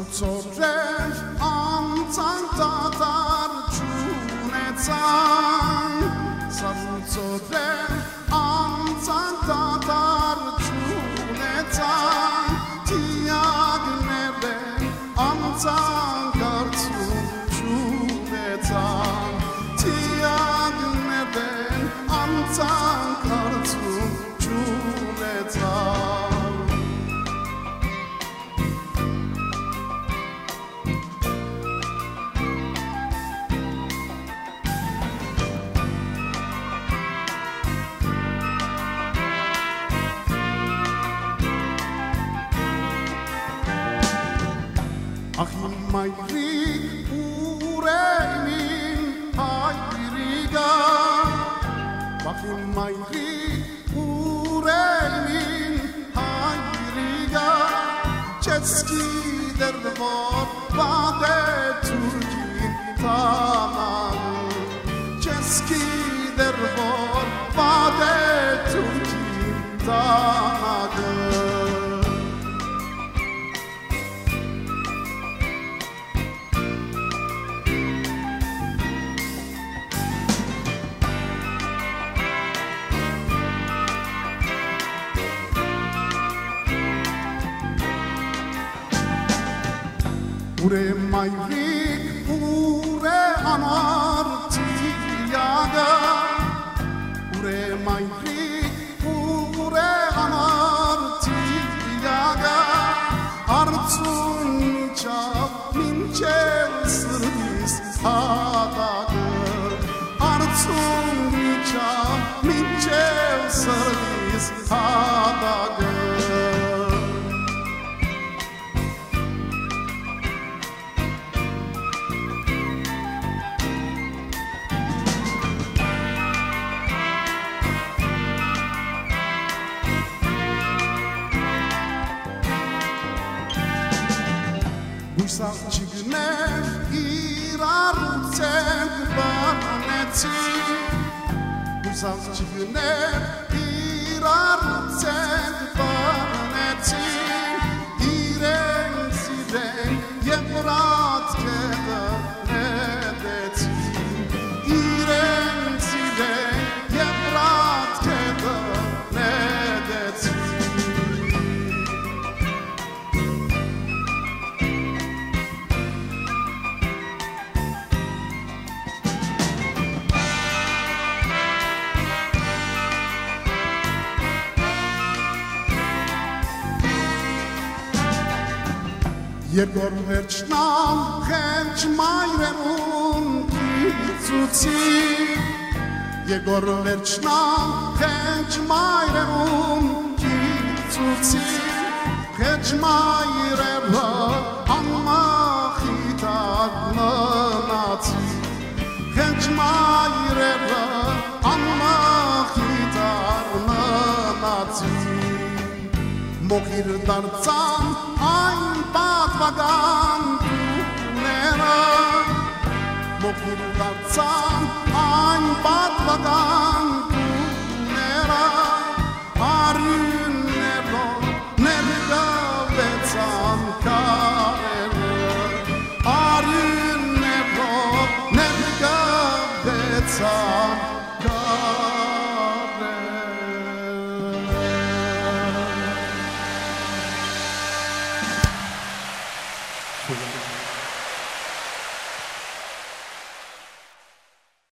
Սառուցորել անցան տատար չունեցան Սառուցորել անցան տատար չունեցան Տիագներ են անցան կարծում չունեցան Տիագներ են անցան կարծում չունեցան Ախի մայրիկ ուրեմին հայրիկա Ախի մայրիկ ուրեմին հայրիկա Չեսկի դրվոր բադե թուրքին տամանու Չեսկի դրվոր բադե թուրքին տամանու Ure mairik, ure anar tiyaga Ure mairik, ure anar tiyaga Artsun çap minçel sırvis adaga Artsun çap minçel sırvis adaga Գույսավ չգներ իրար ու ծենք բանեցի Գույսավ չգներ իրար ու ծենք բանեցի Իրենք սիրենք և վրատ կետը նետեցի Իրենք սիրենք և վրատ կետը նետեցի Երկոր վերջնամ խենչ մայրերուն կիծուցի Երկոր վերջնամ խենչ մայրերուն կիծուցի Խենչ մայրերը անմախիտար մնացի Խենչ մայրերը անմախիտար մնացի Մոխիր դարձան այն պատվական տուները Մոխիր դարձան այն պատվական տուները Արյուններով ներգավեցան կարերը Արյուններով ներգավեցան կարերը